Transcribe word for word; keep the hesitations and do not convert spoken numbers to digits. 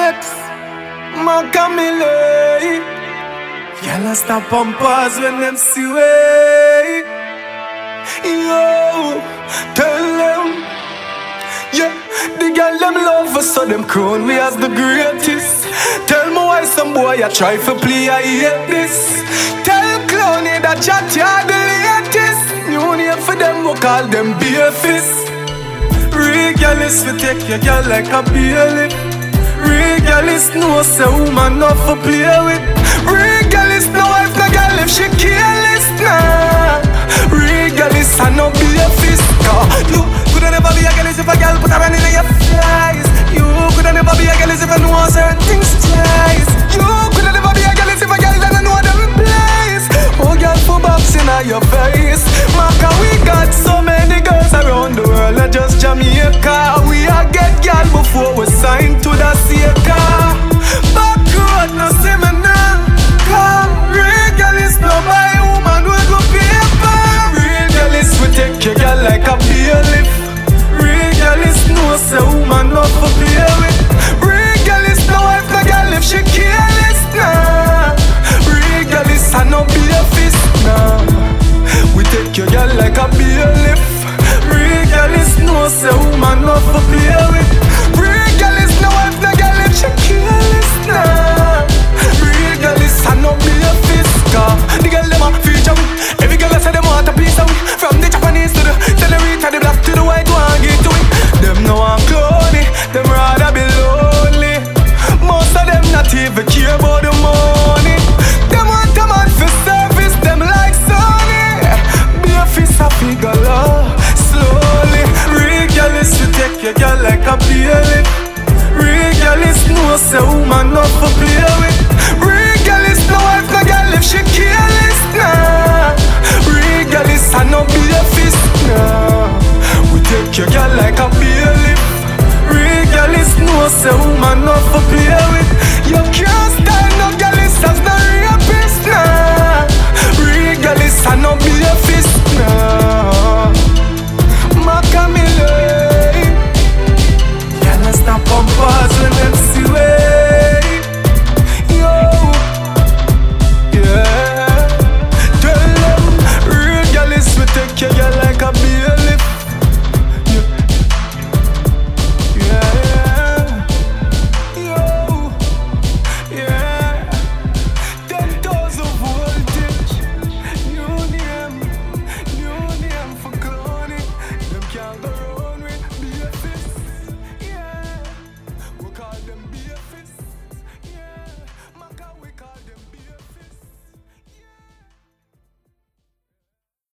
Max, Macamile. Y'all stop on pause when them see way. Yo, tell them, yeah, the girl them love us, so them crown we as the greatest. Tell me why some boy a try for play, I hate this. Tell Clowny that chat ya the latest. New name for them, we call them B-Fist. Real girl is for take your girl like a bailiff. Real girl is no say woman not for play with. Real girl is no wife, no girl if she careless, nah. Real girl is a no B-Fist. You coulda never be a girl if a girl put her hand in your flies. You coulda never be a girl if you know certain things twice. You coulda never be a girl if a girl doesn't know them place. Oh girl for boxing on your face. Maka we got so many girls around the world, not just Jamaica. We a get girl before we sign to the Seika. Back road no see me now. Cause real girl is no buy woman with go paper. Real girl is we take your girl like a bailiff. Real girl is no say woman not for play with. Real girl is no wife no girl if she careless, nah. Real girl is a no B-Fist, nah. We take your girl like a bailiff. Real girl is no say woman not for play with. Real girl is no wife no girl if she careless, nah. Real girl is a no B-Fist, cause the girl dem a feature me. Every girl a say dem want a piece of me. From the Japanese to the Senorita, the black to the white, one get to it. Dem no want clowny, dem rather be lonely. Most of them not even care about the money. Dem want a man for service, dem like Sony. Be a fist a figure love, slowly. Real girl is to take your girl like a bailiff. Real girl is no say woman not for play with. Real girl is no wife no girl if she careless, nah. Real girl is a no B-Fist, nah. We take your girl like a bailiff. Real girl is no say woman not for play with. You can't